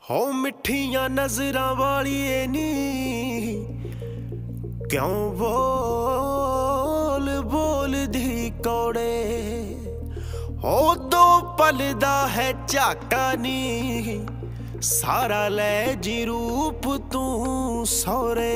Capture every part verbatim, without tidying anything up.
हो मिठियां नजरां वालिए नी क्यों बोल बोल दी कौड़े हो दो पल दा है झाका नी सारा ले जी रूप तू सौरे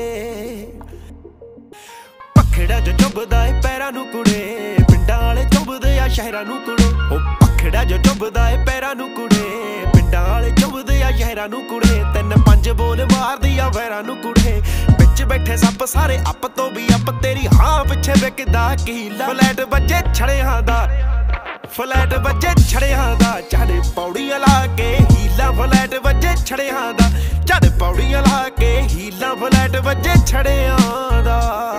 पखड़ा जो चुभदा है पैरां नू कुड़े पिंडां वाले चुभदे आ शहरां नू कुड़े हो पखड़ा जो चुभदा है पैरां नू कुड़े पिंडां वाले चुभदे आ शहरां नू कुड़े तीन पंज बोल मारदी आ वैरां नू कुड़े विच बैठे सप सारे अप तो भी अप तेरी हाँ पिछे विकदा कीला फ्लैट बजे छड़ियां दा फ्लैट बजे छड़ियां दा चढ़ पौड़ियां ला के हीला फ्लैट बजे छड़ियां दा चढ़ पौड़ियां ला के हीला फ्लैट बजे छड़ियां दा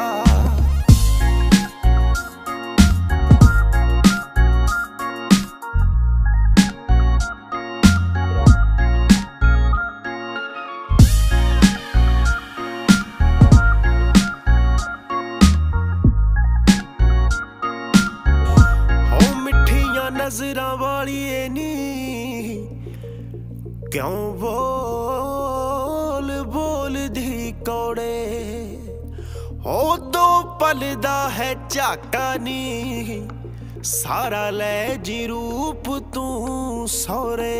नजरां वालिए नी क्यों बोल बोल दी कौड़े हो दो पल दा है झाका नी सारा ले जी रूप तू सौरे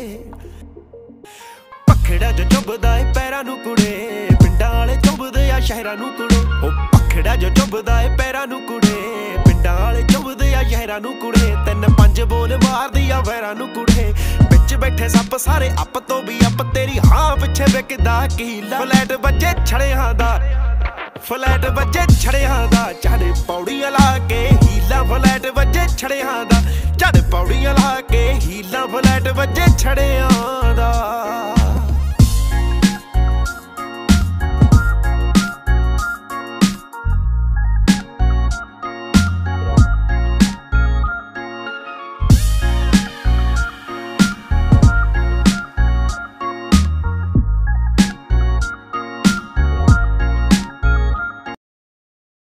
पखड़ा जो चुभदा है पैरां नू कुड़े पिंडां वाले चुभदे आ शहरां नू कुड़े हो पखड़ा जो चुभदा है पैरां नू कुड़े पिंडां वाले चुभदे आ शहरां नू कुड़े तीन पंज बोल मारदी आ वैरां नू कुड़े विच बैठे सप सारे अप तो भी अप तेरी हाँ पिछे विकदा कीला फ्लैट बजे छड़ियां दा फ्लैट बजे छड़ियां दा चढ़ पौड़ियां ला के हीला फ्लैट बजे छड़ियां दा चढ़ पौड़ियां ला के हीला फ्लैट बजे छड़ियां दा।